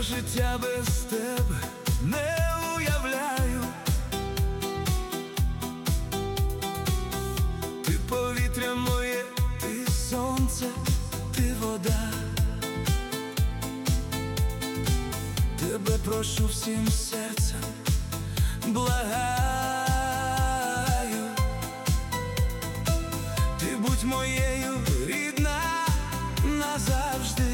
Я життя без тебе не уявляю. Ти повітря моє, ти сонце, ти вода. Тебе прошу всім серцем, благаю. Ти будь моєю рідна назавжди.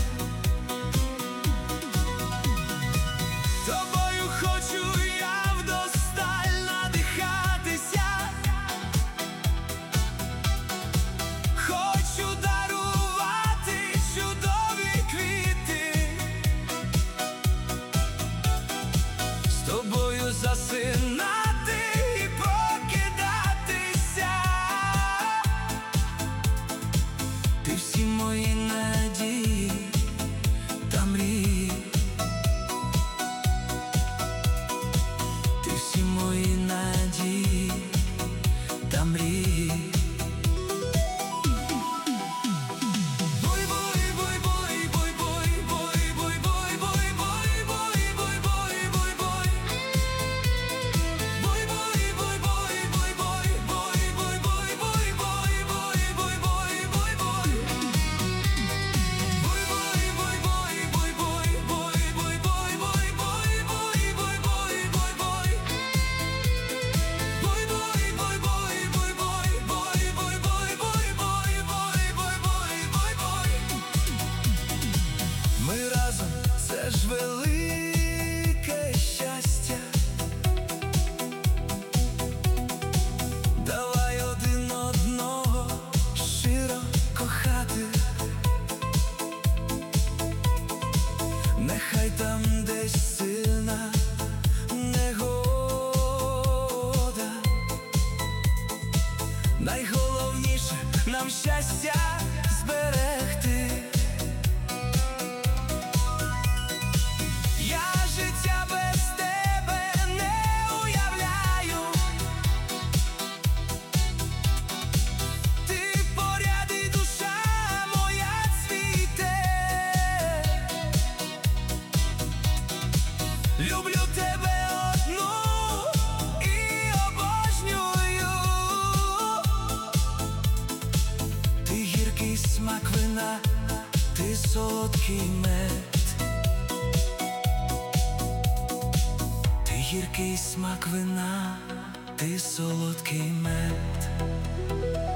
Тобою хочу я вдосталь надихатися. Хочу дарувати чудові квіти. З тобою засинати і прокидатися. Ти всі мої надії та мрії. Ти всі мої надії та мрії. Ми разом, це ж велике щастя. Давай один одного щиро кохати. Нехай там десь сильна негода. Найголовніше нам щастя зберегти. Я життя без тебе не уявляю. Ти поряд і душа моя цвіте. Люблю тебе одну і обожнюю. Ти гіркий смак вина, ти солодкий мед. Гіркий смак вина, ти солодкий мед.